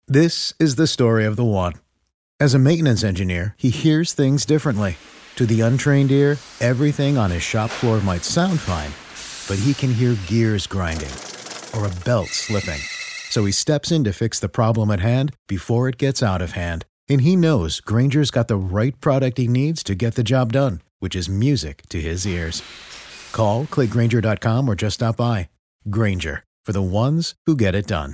This is the story of the one. As a maintenance engineer, he hears things differently. To the untrained ear, everything on his shop floor might sound fine, but he can hear gears grinding or a belt slipping. So he steps in to fix the problem at hand before it gets out of hand. And he knows Grainger's got the right product he needs to get the job done, which is music to his ears. Call, click Grainger.com, or just stop by. Grainger, for the ones who get it done.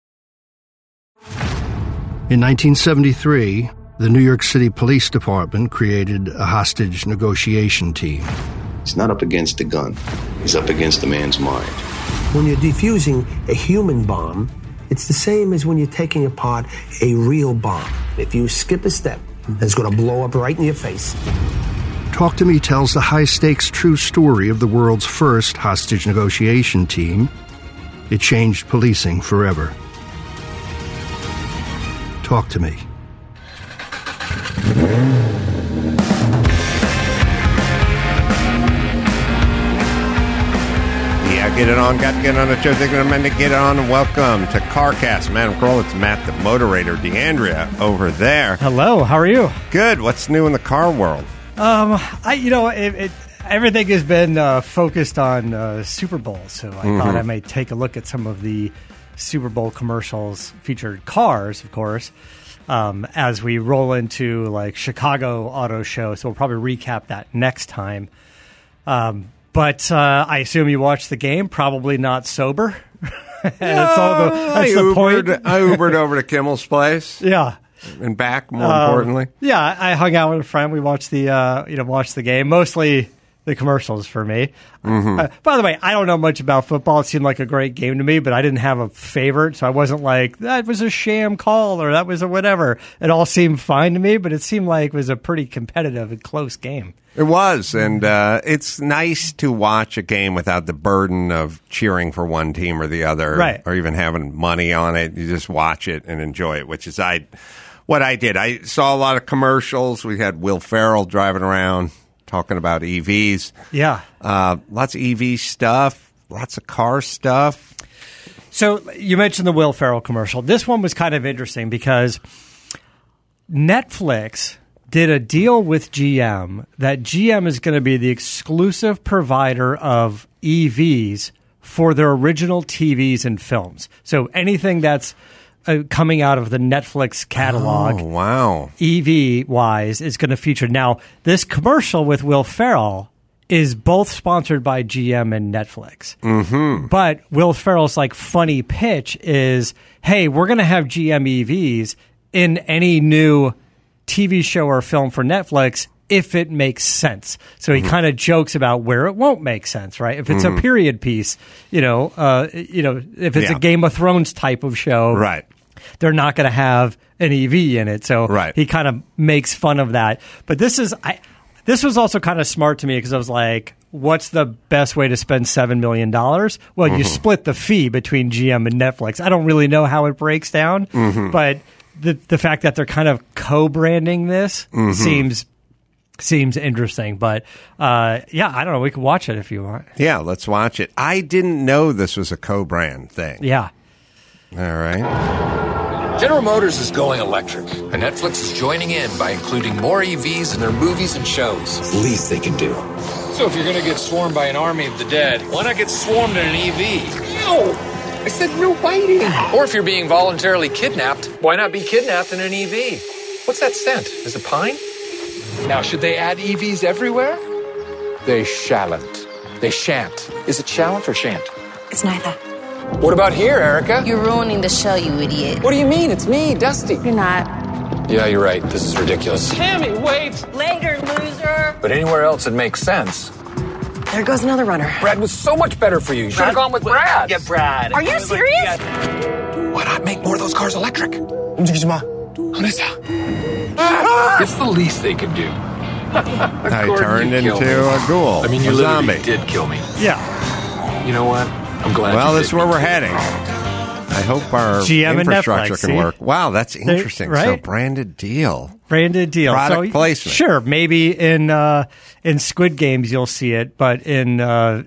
In 1973, the New York City Police Department created a hostage negotiation team. He's not up against a gun. He's up against the man's mind. When you're defusing a human bomb, it's the same as when you're taking apart a real bomb. If you skip a step, it's going to blow up right in your face. Talk to Me tells the high-stakes true story of the world's first hostage negotiation team. It changed policing forever. Talk to Me. Yeah, get it on. Got to get on the show. Thinking I'm meant to get it on. And welcome to CarCast. Madam Kroll, it's Matt the Moderator. D'Andrea over there. Hello, how are you? Good. What's new in the car world? Everything has been focused on Super Bowl, so I thought I might take a look at some of the Super Bowl commercials featured cars, of course, as we roll into like Chicago Auto Show. So we'll probably recap that next time. But I assume you watched the game, probably not sober. That's the point. I Ubered over to Kimmel's place. Yeah. And back, more importantly. Yeah, I hung out with a friend. We watched the game. Mostly the commercials for me. By the way, I don't know much about football. It seemed like a great game to me, but I didn't have a favorite, so I wasn't like, that was a sham call or that was a whatever. It all seemed fine to me, but it seemed like it was a pretty competitive and close game. It was, and it's nice to watch a game without the burden of cheering for one team or the other, right, or even having money on it. You just watch it and enjoy it, which is what I did. I saw a lot of commercials. We had Will Ferrell driving around talking about EVs. Yeah. Lots of EV stuff, lots of car stuff. So you mentioned the Will Ferrell commercial. This one was kind of interesting because Netflix did a deal with GM that GM is going to be the exclusive provider of EVs for their original TVs and films. So anything that's coming out of the Netflix catalog, EV-wise, is going to feature. Now, this commercial with Will Ferrell is both sponsored by GM and Netflix. But Will Ferrell's funny pitch is, hey, we're going to have GM EVs in any new TV show or film for Netflix if it makes sense. So he kind of jokes about where it won't make sense, right? If it's a period piece, if it's a Game of Thrones type of show, right, they're not going to have an EV in it. So he kind of makes fun of that. But this was also kind of smart to me because I was like, what's the best way to spend $7 million? Well, you split the fee between GM and Netflix. I don't really know how it breaks down, but the fact that they're kind of co-branding this seems interesting. But I don't know. We can watch it if you want. Yeah, let's watch it. I didn't know this was a co-brand thing. Yeah. All right. General Motors is going electric, and Netflix is joining in by including more EVs in their movies and shows. It's the least they can do. So if you're going to get swarmed by an army of the dead, why not get swarmed in an EV? No! I said no biting. Or if you're being voluntarily kidnapped, why not be kidnapped in an EV? What's that scent? Is it pine? Now, should they add EVs everywhere? They shan't. They shan't. Is it shallant or shan't? It's neither. What about here, Erica? You're ruining the show, you idiot. What do you mean? It's me, Dusty. You're not. Yeah, you're right. This is ridiculous. Tammy, wait! Later, loser! But anywhere else it makes sense. There goes another runner. Brad was so much better for you. You should have gone with Brad. Yeah, Brad. Are you serious? Why not make more of those cars electric? It's the least they can do. I turned into a ghoul. I mean, you literally did kill me. Yeah. You know what? I'm glad. Well, this is where we're heading. I hope our GM infrastructure and Netflix, can see? work. Wow, that's interesting. So right? branded deal. Branded deal. Product placement. Sure, maybe in Squid Games you'll see it, but in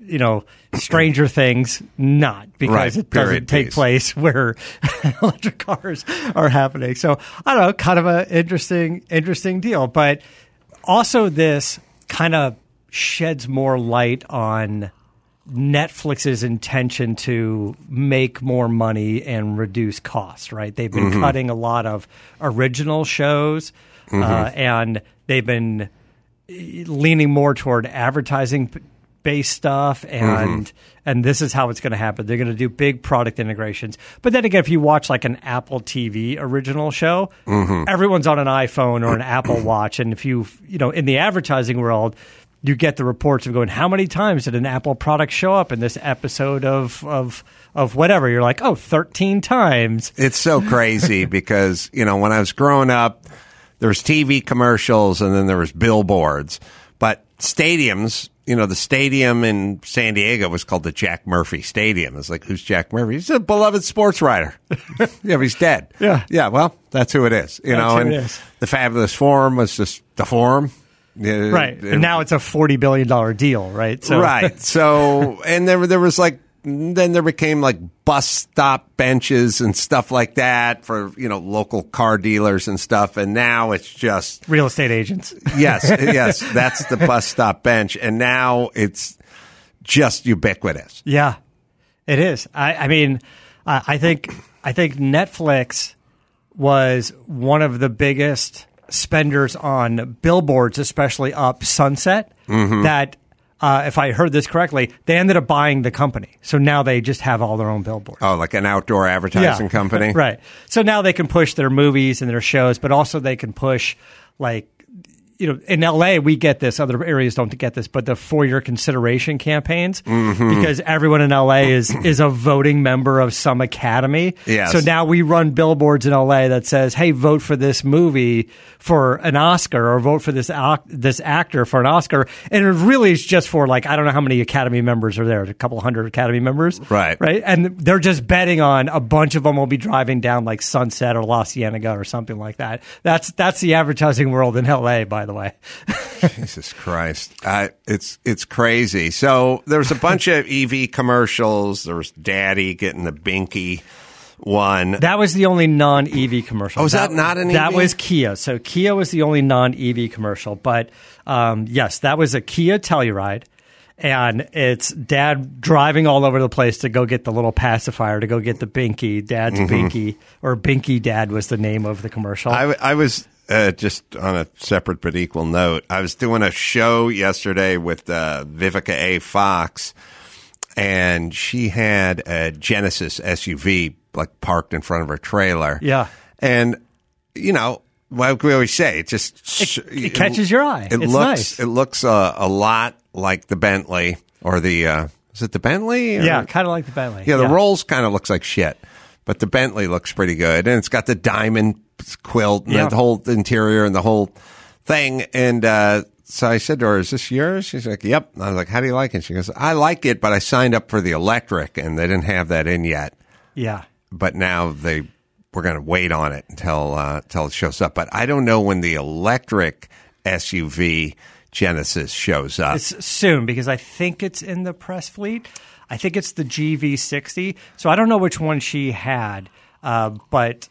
Stranger Things, not, because Right, it period doesn't take piece. place where electric cars are happening. So I don't know, kind of an interesting deal. But also this kind of sheds more light on Netflix's intention to make more money and reduce costs, right? They've been cutting a lot of original shows, and they've been leaning more toward advertising-based stuff, and this is how it's going to happen. They're going to do big product integrations. But then again, if you watch like an Apple TV original show, everyone's on an iPhone or an Apple Watch, and if in the advertising world, you get the reports of going, how many times did an Apple product show up in this episode of whatever? You're like, 13 times. It's so crazy because, when I was growing up, there was TV commercials and then there was billboards. But stadiums, the stadium in San Diego was called the Jack Murphy Stadium. It's like, who's Jack Murphy? He's a beloved sports writer. Yeah, but he's dead. Yeah. Yeah, well, that's who it is. And it is. the Fabulous Forum was just the Forum. Right. And now it's a $40 billion deal, right? So. Right. So, and there was then there became like bus stop benches and stuff like that for, local car dealers and stuff. And now it's just real estate agents. Yes. That's the bus stop bench. And now it's just ubiquitous. Yeah, it is. I mean, I think Netflix was one of the biggest spenders on billboards, especially up Sunset, that if I heard this correctly, they ended up buying the company. So now they just have all their own billboards. Oh, like an outdoor advertising company? Right. So now they can push their movies and their shows, but also they can push, like, in LA, we get this. Other areas don't get this, but the for your consideration campaigns, because everyone in LA is a voting member of some academy. Yes. So now we run billboards in LA that says, "Hey, vote for this movie for an Oscar, or vote for this actor for an Oscar." And it really is just for, like, I don't know how many academy members are there, a couple hundred academy members, right? And they're just betting on a bunch of them will be driving down like Sunset or La Cienega or something like that. That's the advertising world in LA, by the way. Jesus Christ. It's crazy. So there was a bunch of EV commercials. There was Daddy getting the Binky one. That was the only non-EV commercial. Oh, was that not an EV? That was Kia. So Kia was the only non-EV commercial. But yes, that was a Kia Telluride. And it's Dad driving all over the place to go get the little pacifier, to go get the Binky. Dad's Binky, or Binky Dad was the name of the commercial. I was... just on a separate but equal note, I was doing a show yesterday with Vivica A. Fox, and she had a Genesis SUV like parked in front of her trailer. Yeah. And, like we always say, it catches your eye. It's nice. It looks a lot like the Bentley, or the, is it the Bentley? Or? Yeah, kind of like the Bentley. Yeah, the Rolls kind of looks like shit, but the Bentley looks pretty good. And it's got the diamond quilt and the whole interior and the whole thing. And so I said to her, "Is this yours?" She's like, "Yep." And I was like, "How do you like it?" She goes, "I like it, but I signed up for the electric and they didn't have that in yet." Yeah. But now we're going to wait on it until it shows up. But I don't know when the electric SUV Genesis shows up. It's soon, because I think it's in the press fleet. I think it's the GV60. So I don't know which one she had, but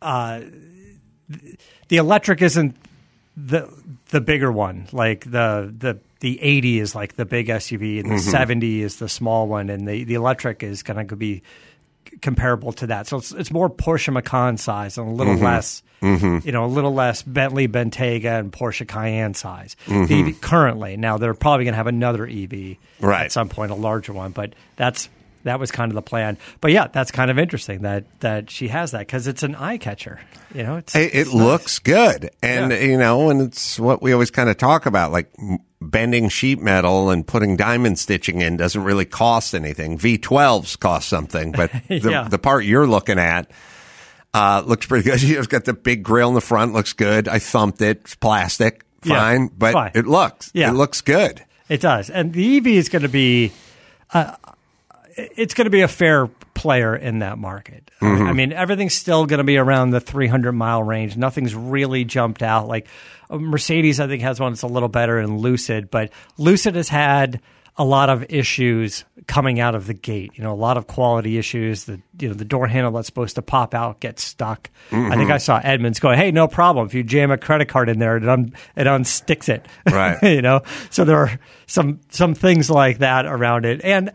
the electric isn't the bigger one. Like the 80 is like the big SUV, and the 70 is the small one, and the electric is going to be comparable to that. So it's more Porsche Macan size and a little less, a little less Bentley Bentayga and Porsche Cayenne size. The EV currently. Now they're probably going to have another EV at some point, a larger one, but that was kind of the plan. But yeah, that's kind of interesting that she has that, because it's an eye catcher. It looks good. And, and it's what we always kind of talk about, like bending sheet metal and putting diamond stitching in doesn't really cost anything. V12s cost something, but the part you're looking at looks pretty good. It's got the big grill in the front, looks good. I thumped it. It's plastic, fine, but fine. It looks good. It does. And the EV is going to be... it's going to be a fair player in that market. I mean, everything's still going to be around the 300-mile range. Nothing's really jumped out. Like Mercedes, I think, has one that's a little better than Lucid, but Lucid has had a lot of issues coming out of the gate. A lot of quality issues. The door handle that's supposed to pop out gets stuck. I think I saw Edmunds go, "Hey, no problem. If you jam a credit card in there, it unsticks it." Right. So there are some things like that around it. And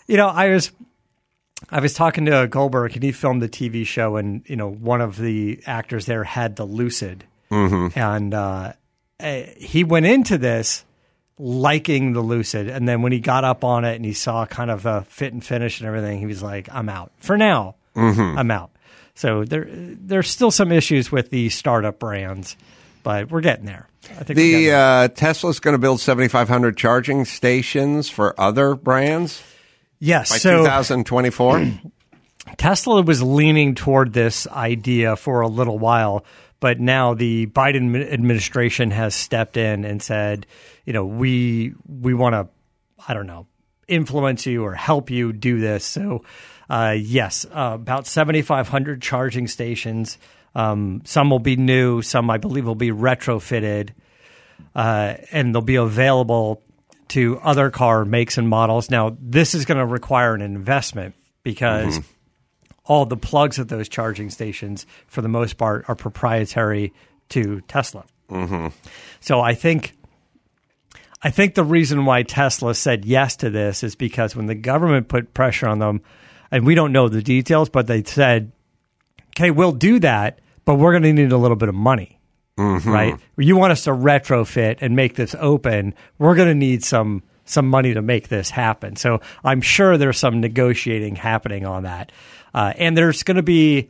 I was talking to Goldberg, and he filmed the TV show, and one of the actors there had the Lucid, and he went into this liking the Lucid, and then when he got up on it and he saw kind of a fit and finish and everything, he was like, "I'm out for now. I'm out." So there's still some issues with the startup brands, but we're getting there. I think Tesla's going to build 7,500 charging stations for other brands. Yes, by 2024. Tesla was leaning toward this idea for a little while, but now the Biden administration has stepped in and said, we want to, I don't know, influence you or help you do this. So, yes, about 7,500 charging stations. Some will be new. Some, I believe, will be retrofitted, and they'll be available to other car makes and models. Now, this is going to require an investment because all the plugs at those charging stations, for the most part, are proprietary to Tesla. So I think the reason why Tesla said yes to this is because when the government put pressure on them, and we don't know the details, but they said, "Okay, we'll do that, but we're going to need a little bit of money." Right? You want us to retrofit and make this open, we're going to need some money to make this happen. So I'm sure there's some negotiating happening on that. And there's going to be,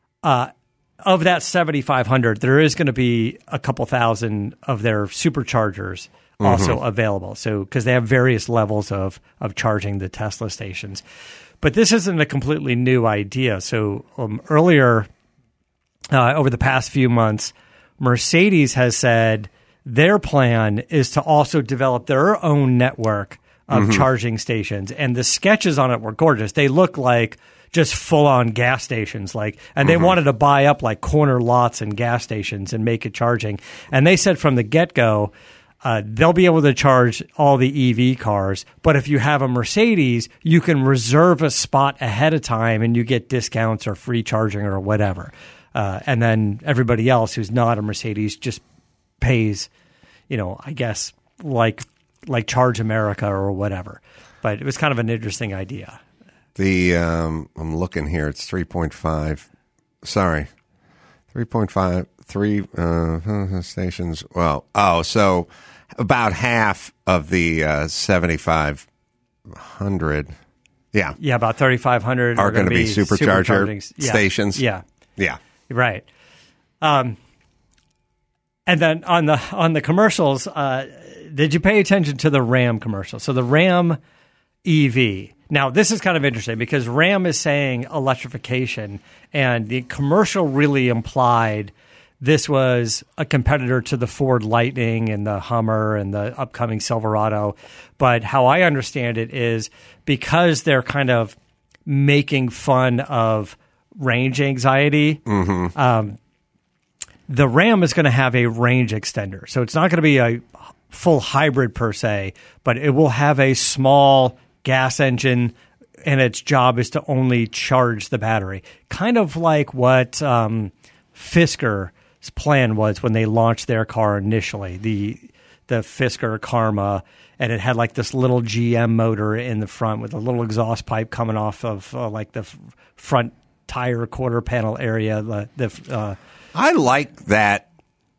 of that 7,500, there is going to be a couple thousand of their superchargers also available. So because they have various levels of charging the Tesla stations. But this isn't a completely new idea. So earlier, over the past few months, Mercedes has said their plan is to also develop their own network of charging stations. And the sketches on it were gorgeous. They look like just full-on gas stations, and they wanted to buy up like corner lots and gas stations and make it charging. And they said from the get-go, they'll be able to charge all the EV cars, but if you have a Mercedes, you can reserve a spot ahead of time and you get discounts or free charging or whatever. And then everybody else who's not a Mercedes just pays, I guess like Charge America or whatever. But it was kind of an interesting idea. I'm looking here. It's 3.5. Sorry, 3.5. 3 stations. Well, so about half of the 7,500. Yeah, about 3,500 are going to be supercharger stations. Yeah. Right. And then on the commercials, did you pay attention to the Ram commercial? So the Ram EV. Now, this is kind of interesting because Ram is saying electrification, and the commercial really implied this was a competitor to the Ford Lightning and the Hummer and the upcoming Silverado. But how I understand it is because they're kind of making fun of range anxiety, the Ram is going to have a range extender. So it's not going to be a full hybrid per se, but it will have a small gas engine, and its job is to only charge the battery. Kind of like what Fisker's plan was when they launched their car initially, the Fisker Karma, and it had like this little GM motor in the front with a little exhaust pipe coming off of like the front tire quarter panel area. I like that.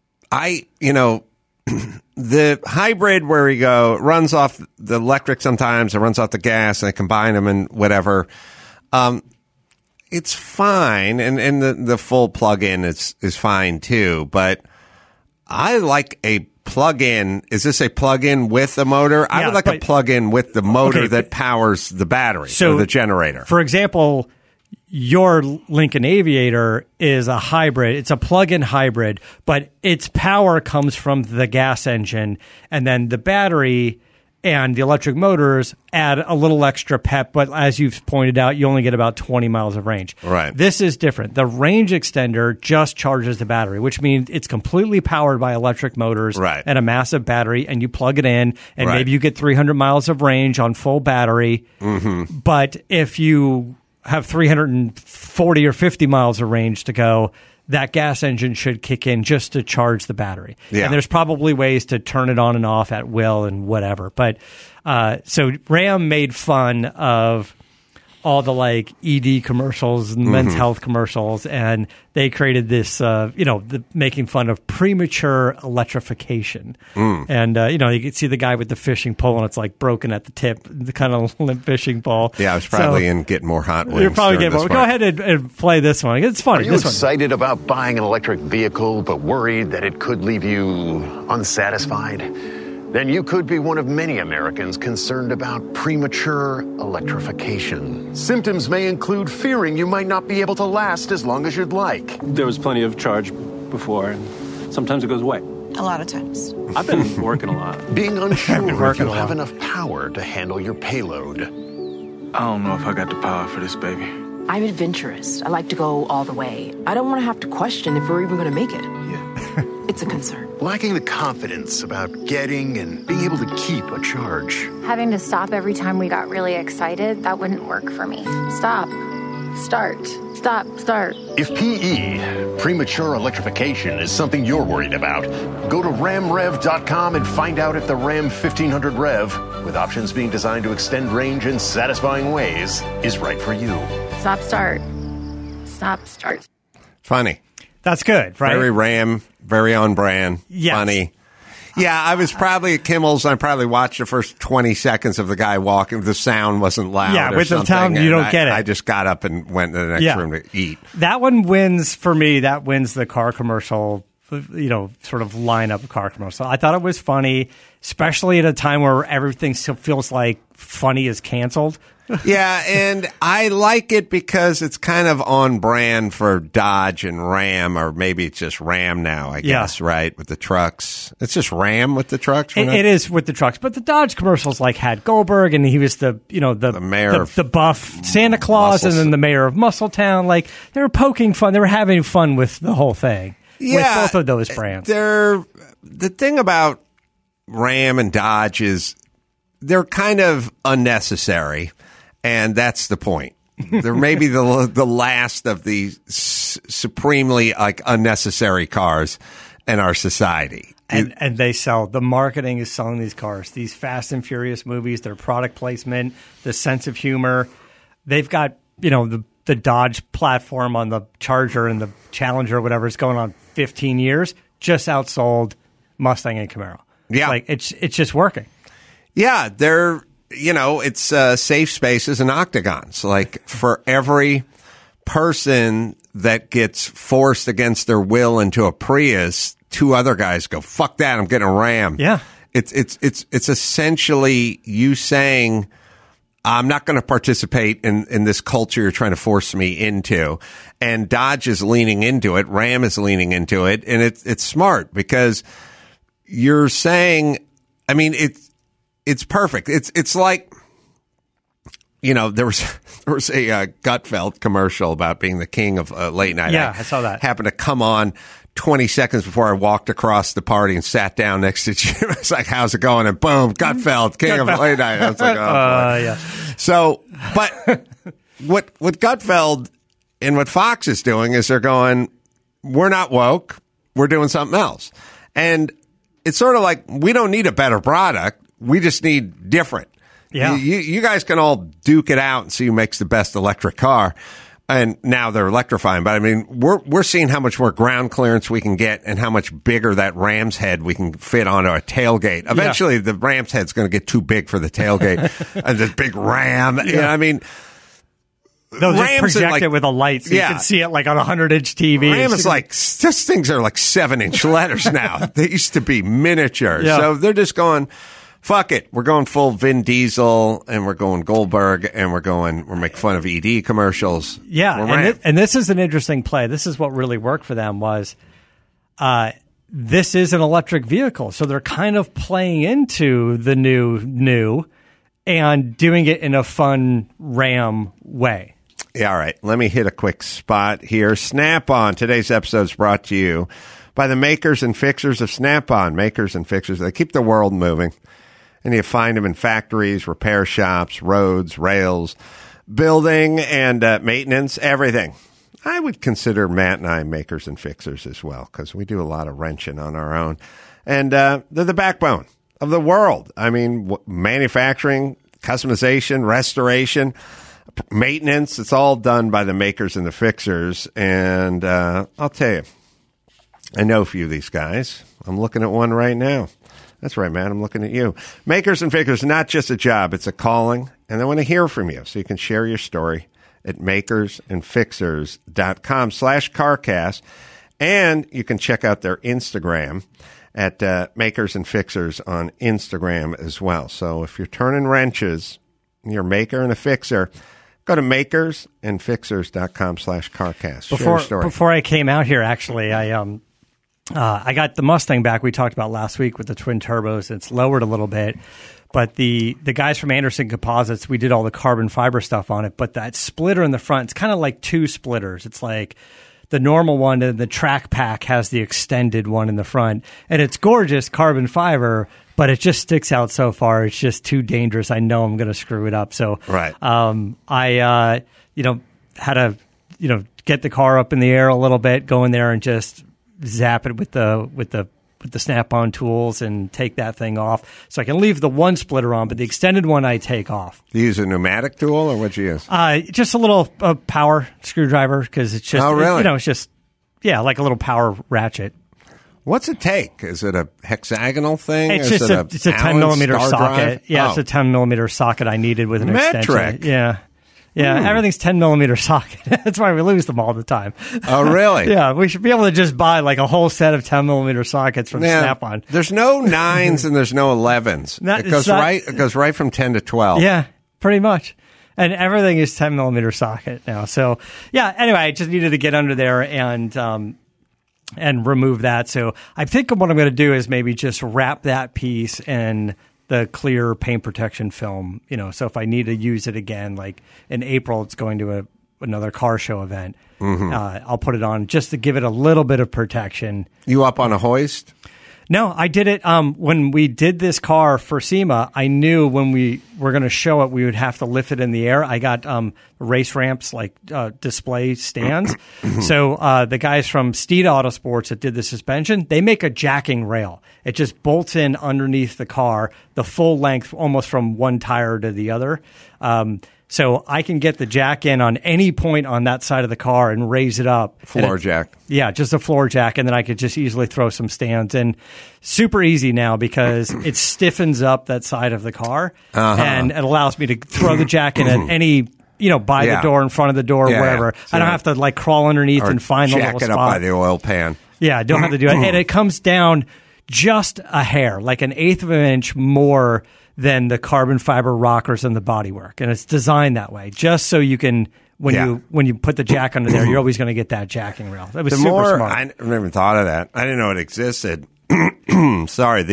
The hybrid where we go, it runs off the electric sometimes, it runs off the gas, and they combine them and whatever. It's fine, and the full plug-in is fine too, but I like a plug-in. Is this a plug-in with a motor? I would like a plug-in with the motor that powers the battery, or the generator. For example, your Lincoln Aviator is a hybrid. It's a plug-in hybrid, but its power comes from the gas engine, and then the battery And the electric motors add a little extra pep, but as you've pointed out, you only get about 20 miles of range. Right. This is different. The range extender just charges the battery, which means it's completely powered by electric motors and a massive battery, and you plug it in, and maybe you get 300 miles of range on full battery. Mm-hmm. But if you have 340 or 50 miles of range to go, that gas engine should kick in just to charge the battery. Yeah. And there's probably ways to turn it on and off at will and whatever. But so Ram made fun of all the like ED commercials and men's health commercials, and they created this, making fun of premature electrification. And, you can see the guy with the fishing pole, and it's like broken at the tip, the kind of limp fishing pole. Yeah, I was probably in Get More Hot Wings. You're probably getting more. Go ahead and play this one. It's funny. Are you excited about buying an electric vehicle, but worried that it could leave you unsatisfied? Then you could be one of many Americans concerned about premature electrification. Symptoms may include fearing you might not be able to last as long as you'd like. There was plenty of charge before, and sometimes it goes away. A lot of times. I've been working a lot. Being unsure if you have enough power to handle your payload. I don't know if I got the power for this, baby. I'm adventurous. I like to go all the way. I don't want to have to question if we're even going to make it. Yeah. It's a concern. Lacking the confidence about getting and being able to keep a charge. Having to stop every time we got really excited, that wouldn't work for me. Stop. Start. Stop. Start. If PE, premature electrification, is something you're worried about, go to ramrev.com and find out if the Ram 1500 Rev, with options being designed to extend range in satisfying ways, is right for you. Stop. Start. Stop. Start. Funny. That's good, right? Very Ram, very on brand, funny. Yeah, I was probably at Kimmel's. I probably watched the first 20 seconds of the guy walking. The sound wasn't loud. Yeah, or with something, the sound, you don't get it. I just got up and went to the next room to eat. That one wins for me. That wins the car commercial, sort of lineup car commercial. I thought it was funny, especially at a time where everything still feels like funny is canceled. Yeah, and I like it because it's kind of on brand for Dodge and Ram, or maybe it's just Ram now, I guess, right, with the trucks. It's just Ram with the trucks? It is with the trucks, but the Dodge commercials like had Goldberg, and he was the mayor of the buff Santa Claus, and then the mayor of Muscletown. Like, they were poking fun. They were having fun with the whole thing, with both of those brands. The thing about Ram and Dodge is they're kind of unnecessary. And that's the point. They're maybe the last of the supremely unnecessary cars in our society. And they sell. The marketing is selling these cars. These Fast and Furious movies, their product placement, the sense of humor. They've got, the Dodge platform on the Charger and the Challenger or whatever is going on 15 years, just outsold Mustang and Camaro. Yeah. It's just working. Yeah, they're... it's safe spaces and octagons. Like, for every person that gets forced against their will into a Prius, two other guys go, fuck that, I'm getting a Ram. Yeah. It's essentially you saying, I'm not going to participate in this culture you're trying to force me into. And Dodge is leaning into it. Ram is leaning into it. And it's smart because you're saying, it's perfect. It's like, there was a Gutfeld commercial about being the king of late night. Yeah, I saw that. Happened to come on 20 seconds before I walked across the party and sat down next to Jim. I was like, how's it going? And boom, Gutfeld, king of late night. I was like, yeah. So, but what Gutfeld and what Fox is doing is they're going, we're not woke. We're doing something else. And it's sort of like, we don't need a better product. We just need different. Yeah. You guys can all duke it out and see who makes the best electric car. And now they're electrifying. But we're seeing how much more ground clearance we can get and how much bigger that Ram's head we can fit onto a tailgate. Eventually, the Ram's head's going to get too big for the tailgate. And this big Ram. Yeah. They'll just project it with a light so you can see it like on a 100-inch TV. Ram is these things are like 7-inch letters now. They used to be miniature. Yeah. So they're just going, fuck it. We're going full Vin Diesel, and we're going Goldberg, and we're making fun of ED commercials. Yeah, and this is an interesting play. This is what really worked for them was this is an electric vehicle. So they're kind of playing into the new and doing it in a fun Ram way. Yeah, all right. Let me hit a quick spot here. Snap-on. Today's episode is brought to you by the makers and fixers of Snap-on. Makers and fixers. They keep the world moving. And you find them in factories, repair shops, roads, rails, building, and maintenance, everything. I would consider Matt and I makers and fixers as well, because we do a lot of wrenching on our own. And they're the backbone of the world. I mean, manufacturing, customization, restoration, maintenance, it's all done by the makers and the fixers. And I'll tell you, I know a few of these guys. I'm looking at one right now. That's right, man. I'm looking at you. Makers and fixers, not just a job, it's a calling. And I want to hear from you so you can share your story at makersandfixers.com/CarCast. And you can check out their Instagram at Makers and Fixers on Instagram as well. So if you're turning wrenches, you're a maker and a fixer, go to makersandfixers.com/CarCast. Share your story. Before I came out here, actually, I got the Mustang back we talked about last week with the twin turbos. It's lowered a little bit. But the guys from Anderson Composites, we did all the carbon fiber stuff on it. But that splitter in the front, it's kind of like two splitters. It's like the normal one, and the track pack has the extended one in the front. And it's gorgeous carbon fiber, but it just sticks out so far. It's just too dangerous. I know I'm going to screw it up. So right. I had to get the car up in the air a little bit, go in there and just zap it with the Snap-on tools and take that thing off. So I can leave the one splitter on, but the extended one I take off. Do you use a pneumatic tool, or what'd you use? Just a little power screwdriver, because it's just, oh, really? It's just, like a little power ratchet. What's it take? Is it a hexagonal thing? It's just it's a 10 millimeter socket. Drive? Yeah, It's a 10 millimeter socket I needed with an Metric. extension. Yeah. Yeah, everything's 10 millimeter socket. That's why we lose them all the time. Oh, really? Yeah, we should be able to just buy like a whole set of 10 millimeter sockets from Snap-on. There's no 9s and there's no 11s. It goes right from 10 to 12. Yeah, pretty much. And everything is 10 millimeter socket now. So, yeah, anyway, I just needed to get under there and remove that. So I think what I'm going to do is maybe just wrap that piece in the clear paint protection film, so if I need to use it again, like in April, it's going to another car show event. Mm-hmm. I'll put it on just to give it a little bit of protection. You up on a hoist? No, I did it when we did this car for SEMA. I knew when we were going to show it, we would have to lift it in the air. I got race ramps, like display stands. So the guys from Steed Autosports that did the suspension, they make a jacking rail. It just bolts in underneath the car, the full length, almost from one tire to the other. So I can get the jack in on any point on that side of the car and raise it up. Floor jack. Yeah, just a floor jack, and then I could just easily throw some stands in. Super easy now because it stiffens up that side of the car, and it allows me to throw the jack in at any, by the door, in front of the door, wherever. So I don't have to like crawl underneath and find the little spot. Jack it up by the oil pan. Yeah, I don't have to do it. And it comes down just a hair, like an eighth of an inch more than the carbon fiber rockers and the bodywork. And it's designed that way, just so you can, when you put the jack under there, you're always going to get that jacking rail. That was super smart. I never even thought of that. I didn't know it existed. Sorry.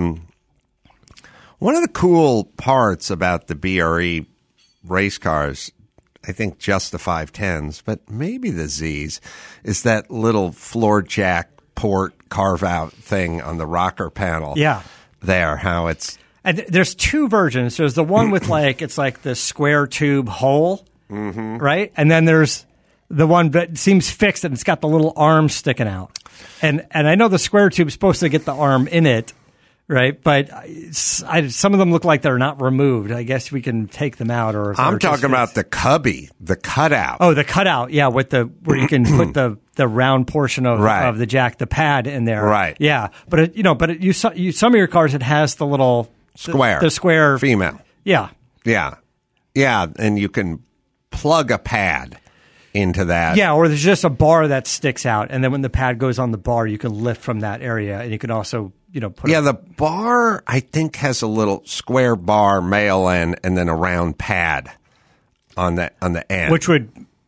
One of the cool parts about the BRE race cars, I think just the 510s, but maybe the Zs, is that little floor jack port carve-out thing on the rocker panel. Yeah. There, how it's... And there's two versions. There's the one with it's like the square tube hole, right? And then there's the one that seems fixed and it's got the little arm sticking out. And I know the square tube's supposed to get the arm in it, right? But some of them look like they're not removed. I guess we can take them out. I'm talking about the cubby, the cutout. Oh, the cutout, yeah, where you can put the round portion of the jack, the pad in there, right? Yeah, but some of your cars it has the little square, the square female, yeah, and you can plug a pad into that, or there's just a bar that sticks out, and then when the pad goes on the bar, you can lift from that area, and you can also put the bar I think has a little square bar male end and then a round pad on the end, which would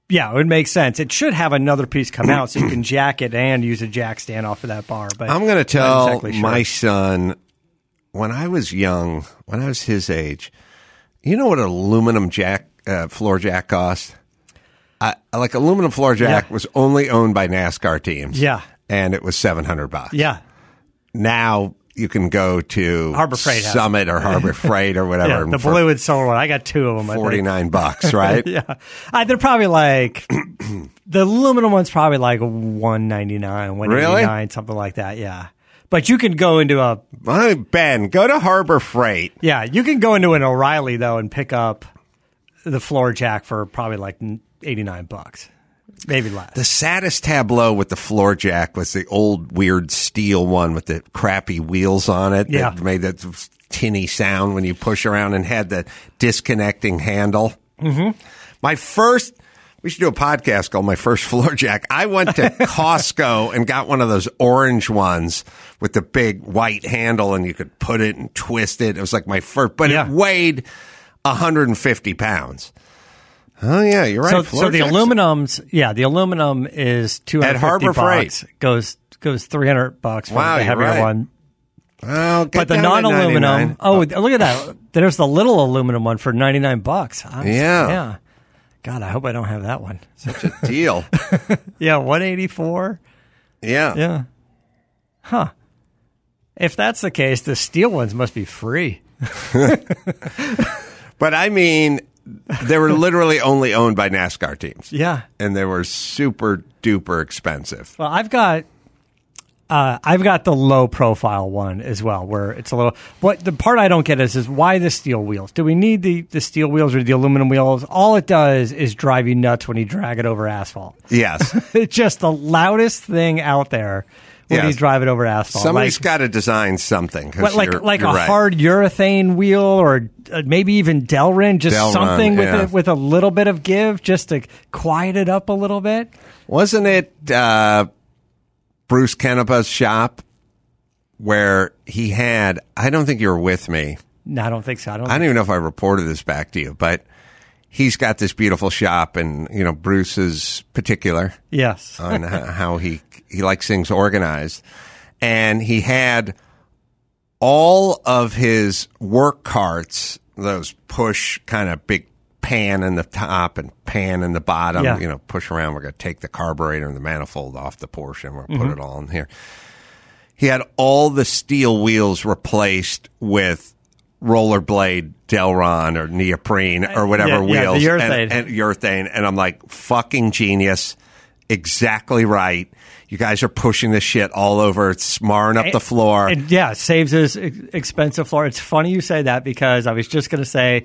Yeah, it would make sense. It should have another piece come out so you can jack it and use a jack stand off of that bar. But I'm going to tell exactly sure. my son, when I was young, when I was his age, you know what an aluminum floor jack cost? Like aluminum floor jack was only owned by NASCAR teams. Yeah. And it was $700. Yeah. Now you can go to Harbor Freight Summit or Harbor Freight or whatever. The blue and silver one. I got two of them. $49, right? Yeah. They're probably like, the aluminum one's probably like $199, $189, really? something like that. Yeah. But you can go into Ben, go to Harbor Freight. Yeah. You can go into an O'Reilly, though, and pick up the floor jack for probably like $89. Maybe less. The saddest tableau with the floor jack was the old weird steel one with the crappy wheels on it that made that tinny sound when you push around and had the disconnecting handle. Mm-hmm. We should do a podcast called My First Floor Jack. I went to Costco and got one of those orange ones with the big white handle and you could put it and twist it. It was like my first, but it weighed 150 pounds. Oh yeah, you're right. So the aluminum's the aluminum is $250 at Harbor Freight. Goes $300 for the heavier right. one. Oh, but the non-aluminum. Look at that. There's the little aluminum one for $99. Yeah. God, I hope I don't have that one. Such a deal. Yeah, $184. Yeah. Yeah. Huh. If that's the case, the steel ones must be free. But I mean, they were literally only owned by NASCAR teams. Yeah. And they were super duper expensive. Well, I've got the low profile one as well, where it's a little. What the part I don't get is why the steel wheels? Do we need the steel wheels or the aluminum wheels? All it does is drive you nuts when you drag it over asphalt. Yes. It's just the loudest thing out there when you drive it over asphalt. Somebody's got to design something. Like you're a right. hard urethane wheel or maybe even Delrin, something with a little bit of give just to quiet it up a little bit. Wasn't it Bruce Kenepa's shop where he had, I don't think you were with me. No, I don't think so. I don't even know if I reported this back to you, but he's got this beautiful shop and, Bruce is particular. Yes. On how he likes things organized. And he had all of his work carts, those push kind of big pan in the top and pan in the bottom, push around. We're going to take the carburetor and the manifold off the Porsche and we're going to put it all in here. He had all the steel wheels replaced with rollerblade Delron or neoprene or whatever wheels. The urethane. And urethane. And I'm like, fucking genius. Exactly right. You guys are pushing this shit all over. It's smarring up the floor. Saves his expensive floor. It's funny you say that because I was just going to say,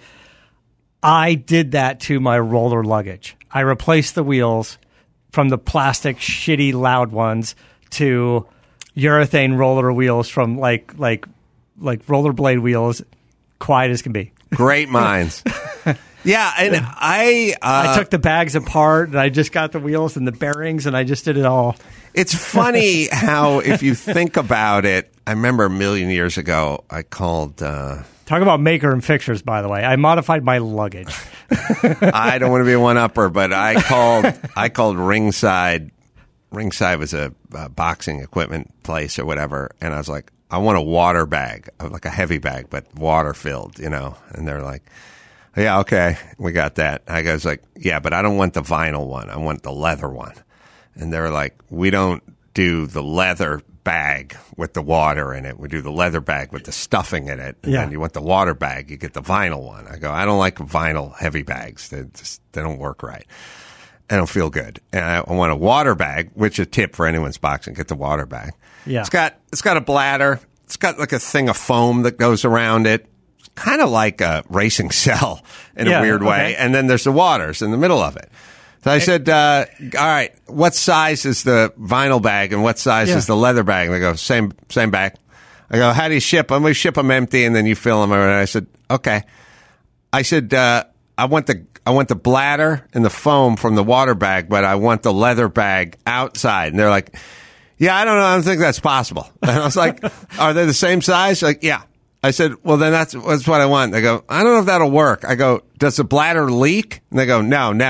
I did that to my roller luggage. I replaced the wheels from the plastic shitty loud ones to urethane roller wheels from like rollerblade wheels, quiet as can be. Great minds. Yeah, and I took the bags apart and I just got the wheels and the bearings and I just did it all. It's funny how if you think about it, I remember a million years ago I called talk about maker and fixtures, by the way. I modified my luggage. I don't want to be a one-upper, but I called Ringside. Ringside was a boxing equipment place or whatever, and I was like, I want a water bag, like a heavy bag, but water-filled, And they're like, yeah, okay, we got that. I was like, yeah, but I don't want the vinyl one. I want the leather one. And they're like, we don't do the leather bag with the water in it. We do the leather bag with the stuffing in it. And then you want the water bag, you get the vinyl one. I go, I don't like vinyl heavy bags. They don't work right. I don't feel good. And I want a water bag, which is a tip for anyone's boxing. Get the water bag. Yeah. It's got a bladder. It's got like a thing of foam that goes around it. Kind of like a racing cell in a weird way. And then there's the waters in the middle of it. So I said, all right, what size is the vinyl bag and what size is the leather bag? And they go, same bag. I go, how do you ship them? We ship them empty and then you fill them. And I said, okay. I said, I want the bladder and the foam from the water bag, but I want the leather bag outside. And they're like, yeah, I don't know. I don't think that's possible. And I was like, are they the same size? Like, yeah. I said, well, then that's what I want. They go, I don't know if that'll work. I go, does the bladder leak? And they go, no, never.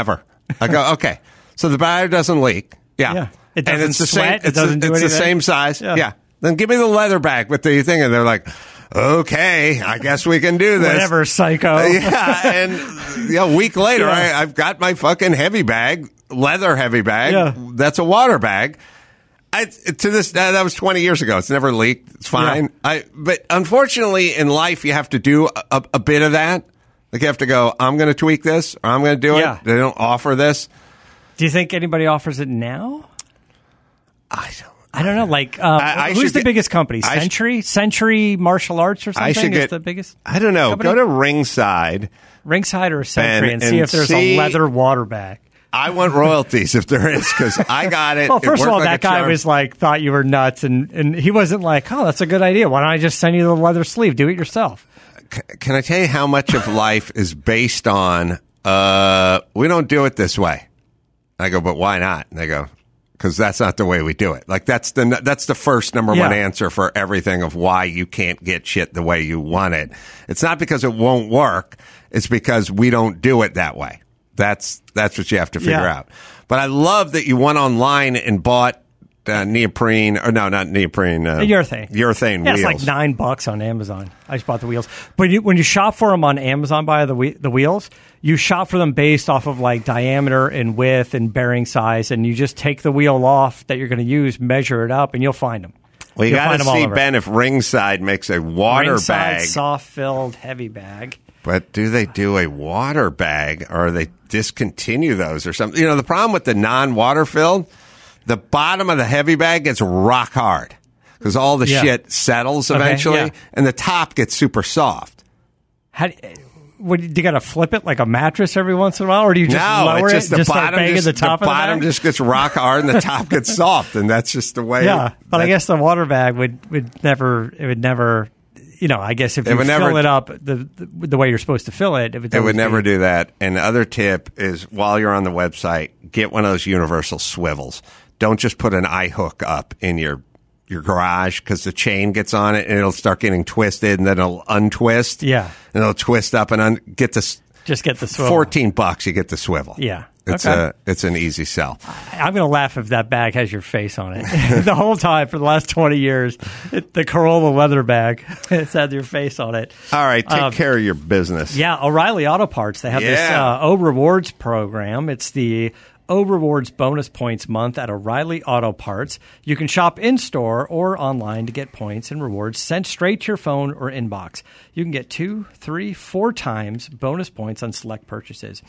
I go, okay. So the battery doesn't leak. Yeah. It doesn't and it's the sweat. Same, it doesn't do anything. It's the same size. Yeah. Then give me the leather bag with the thing. And they're like, okay, I guess we can do this. Whatever, psycho. And a week later, I've got my fucking heavy bag, leather heavy bag. Yeah. That's a water bag. That was 20 years ago. It's never leaked. It's fine. Yeah. But unfortunately, in life, you have to do a bit of that. Like you have to go, I'm going to tweak this, or I'm going to do it. They don't offer this. Do you think anybody offers it now? I don't know. Like, who's the biggest company? Century Martial Arts or something is the biggest? I don't know. Company? Go to Ringside or Century and see if there's a leather water bag. I want royalties if there is, because I got it. Well, first of all, that guy was like, thought you were nuts, and he wasn't like, oh, that's a good idea. Why don't I just send you the leather sleeve? Do it yourself. Can I tell you how much of life is based on, we don't do it this way? I go, but why not? And they go, because that's not the way we do it. Like that's the first number one answer for everything of why you can't get shit the way you want it. It's not because it won't work. It's because we don't do it that way. That's what you have to figure out. But I love that you went online and bought neoprene, or no, not neoprene. Urethane. Urethane wheels. It's like $9 on Amazon. I just bought the wheels. But when you shop for them on Amazon by the wheels, you shop for them based off of like diameter and width and bearing size, and you just take the wheel off that you're going to use, measure it up, and you'll find them. Well, you got to see, Ben, if Ringside makes a water bag. Soft-filled, heavy bag. But do they do a water bag, or they discontinue those or something? You know, the problem with the non-water filled, the bottom of the heavy bag gets rock hard because all the shit settles eventually, and the top gets super soft. Do you got to flip it like a mattress every once in a while, or do you just lower it? The bottom just gets rock hard, and the top gets soft, and that's just the way. Yeah, but I guess the water bag would never. You know, I guess if you fill it up the way you're supposed to fill it, it would never do that. And the other tip is, while you're on the website, get one of those universal swivels. Don't just put an eye hook up in your garage, because the chain gets on it and it'll start getting twisted, and then it'll untwist. Yeah, and it'll twist up and get the swivel. $14, you get the swivel. Yeah. It's an easy sell. I'm going to laugh if that bag has your face on it. The whole time for the last 20 years, the Corolla leather bag has had your face on it. All right, take care of your business. Yeah, O'Reilly Auto Parts. They have this O Rewards program. It's the O Rewards bonus points month at O'Reilly Auto Parts. You can shop in-store or online to get points and rewards sent straight to your phone or inbox. You can get 2, 3, 4 times bonus points on select purchases.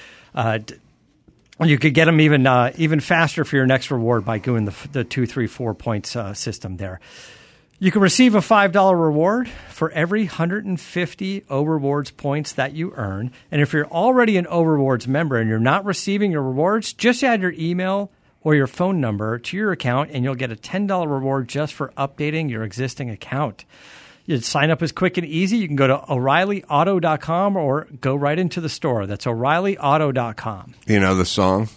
You could get them even faster for your next reward by doing the 2, 3, 4 points system there. You can receive a $5 reward for every 150 O Rewards points that you earn. And if you're already an O Rewards member and you're not receiving your rewards, just add your email or your phone number to your account, and you'll get a $10 reward just for updating your existing account. You sign up is quick and easy. You can go to O'ReillyAuto.com or go right into the store. That's O'ReillyAuto.com. You know the song?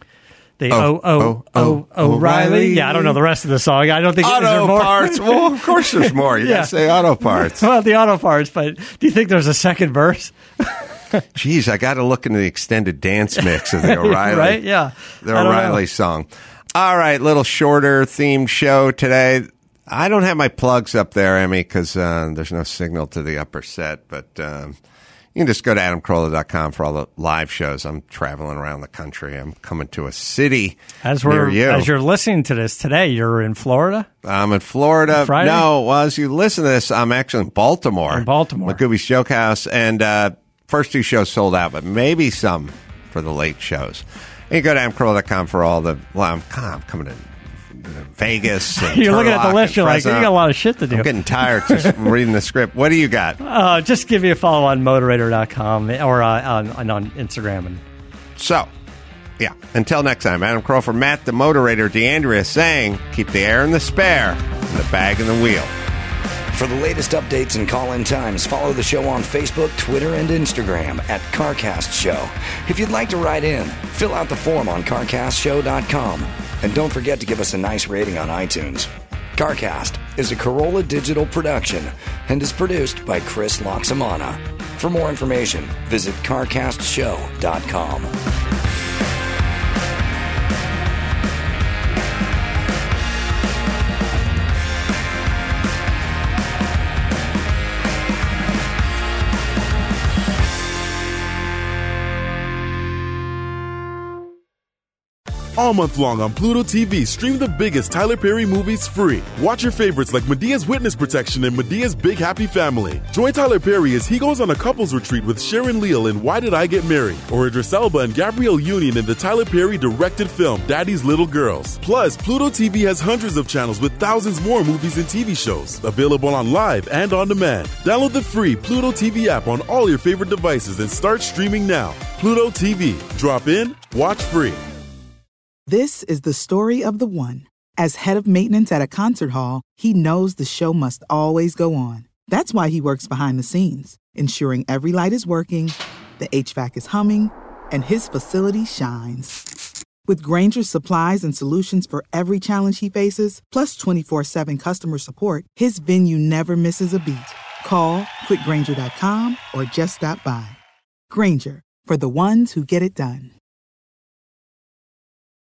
O'Reilly. Yeah, I don't know the rest of the song. I don't think Auto Parts. Well, of course there's more. You got to say Auto Parts. Well, the Auto Parts, but do you think there's a second verse? Jeez, I got to look into the extended dance mix of the O'Reilly. Right? Yeah. The O'Reilly song. All right, little shorter themed show today. I don't have my plugs up there, Emmy, because there's no signal to the upper set. But you can just go to AdamCarolla.com for all the live shows. I'm traveling around the country. I'm coming to a city near you. As you're listening to this today, you're in Florida? I'm in Florida. Friday? No, well, as you listen to this, I'm actually in Baltimore. McGooby's Joke House. And first 2 shows sold out, but maybe some for the late shows. And you go to AdamCarolla.com for all the... Well, I'm coming in Vegas. You're looking at the list. You're like, you got a lot of shit to do. I'm getting tired just reading the script. What do you got? Just give me a follow on Motorator.com or on Instagram. So, yeah. Until next time, Adam Carolla for Matt the Motorator, DeAndrea saying, keep the air in the spare and the bag in the wheel. For the latest updates and call-in times, follow the show on Facebook, Twitter, and Instagram at CarCast Show. If you'd like to write in, fill out the form on CarCastShow.com. And don't forget to give us a nice rating on iTunes. CarCast is a Corolla digital production and is produced by Chris Loxamana. For more information, visit CarCastShow.com. All month long on Pluto TV, stream the biggest Tyler Perry movies free. Watch your favorites like Medea's Witness Protection and Medea's Big Happy Family. Join Tyler Perry as he goes on a couples retreat with Sharon Leal in Why Did I Get Married? Or Idris Elba and Gabrielle Union in the Tyler Perry directed film Daddy's Little Girls. Plus, Pluto TV has hundreds of channels with thousands more movies and TV shows. Available on live and on demand. Download the free Pluto TV app on all your favorite devices and start streaming now. Pluto TV. Drop in, watch free. This is the story of the one. As head of maintenance at a concert hall, he knows the show must always go on. That's why he works behind the scenes, ensuring every light is working, the HVAC is humming, and his facility shines. With Grainger's supplies and solutions for every challenge he faces, plus 24/7 customer support, his venue never misses a beat. Call quickgrainger.com or just stop by. Grainger, for the ones who get it done.